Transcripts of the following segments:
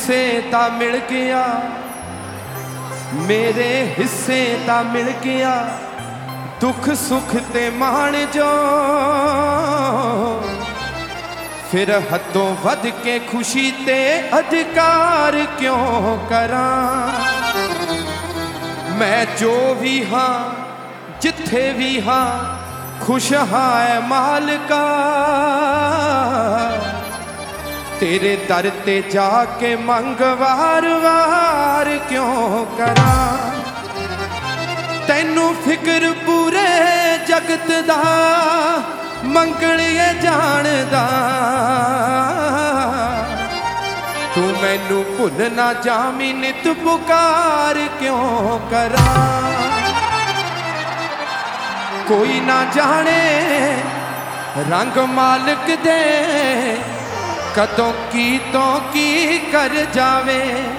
हिस्से ता मिल गया, मेरे हिस्से ता मिल गया, दुख सुख ते मान जो, फिर हदों वध के खुशी ते अधिकार क्यों करा। मैं जो भी हाँ जिथे भी हाँ खुश हाँ मालिका, तेरे दर ते जाके मंग वार वार क्यों करा। तैनू फिक्र पूरे जगत दा मंगलिए जानदा, तू मैनू भुल ना जामी नित पुकार क्यों करा। कोई ना जाने रंग मालिक दे, कदों की तो की कर जावे।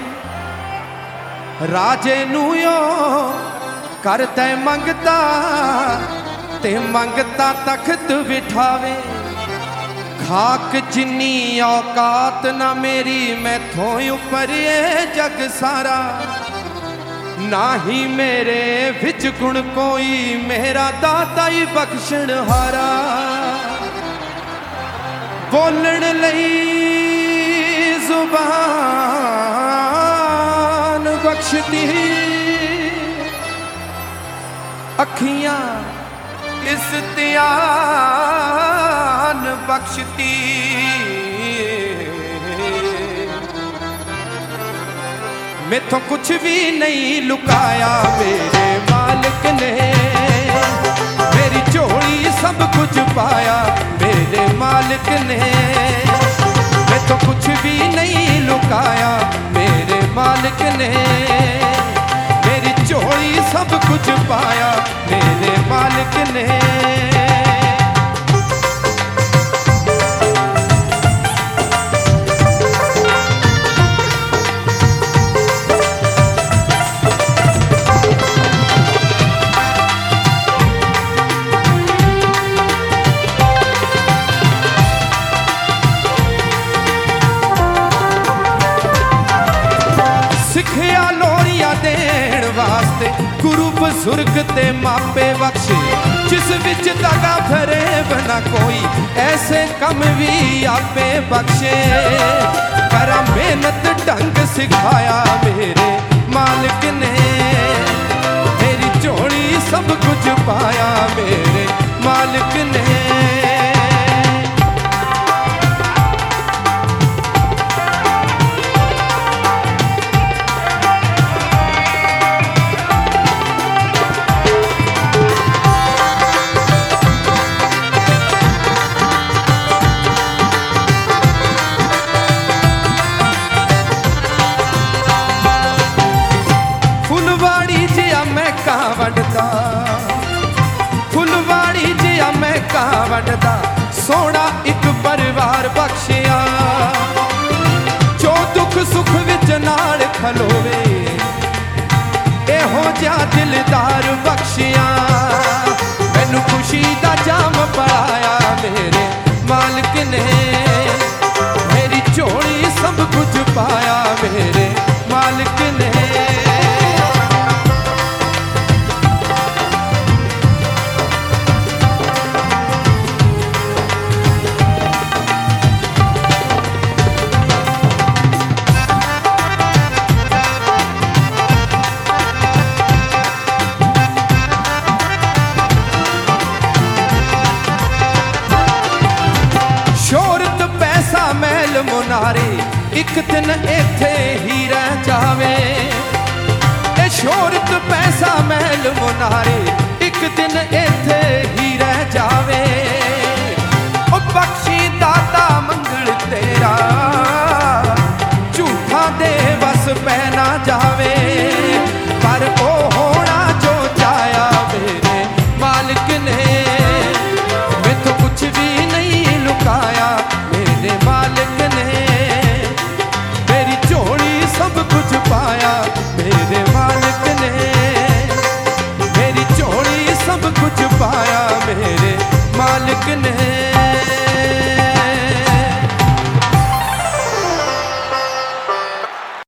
राजे नू यो करते मंगता ते मंगता तख्त बिठावे। खाक जिन्नी औकात ना मेरी, मैथों ऊपर ये जग सारा। ना ही मेरे विच गुण कोई, मेरा दाता ही बख्शण हारा। बोलण लई जुबान बख्शती, अखियां इस्तियान बख्शती। मैथों कुछ भी नहीं लुकाया मेरे मालिक ने, मेरी झोली सब कुछ पाया मेरे मालिक ने। मैथों कुछ भी नहीं लुकाया मेरे मालिक ने, मेरी झोली सब कुछ पाया मेरे मालिक ने। सिखिया लोरिया देण वास्ते गुरु बुजुर्ग ते मापे बख्शे। जिस विच दगा भरे बना कोई, ऐसे कम भी आपे बख्शे। करा मेहनत ढंग सिखाया मेरे मालिक ने, मेरी झोली सब कुछ पाया मेरे मालिक ने। वंडदा फुलवाड़ी जिया मैं कहाँ वंडदा, सोना एक परिवार बख्शिया। जो दुख सुख विच नाल खलोवे, एहो जा दिलदार बख्शिया। मैनू खुशी दा जाम पाया मेरे मालिक ने, मेरी झोली सब कुछ पाया मेरे मालिक ने। महल मुनारे एक दिन इथे ही रह जावे। ए शोहरत पैसा महल मुनारे एक दिन इथे ही रह जावे। ओ बख्शी दाता मंगल तेरा, झूठा दे बस पै ना जावे। पर ओ होना जो चाया मेरे मालिक ने, मैथों कुछ भी नहीं लुकाया मेरे मालिक ने। मेरी झोली सब कुछ पाया मेरे मालिक ने, मेरी झोली सब कुछ पाया मेरे मालिक ने।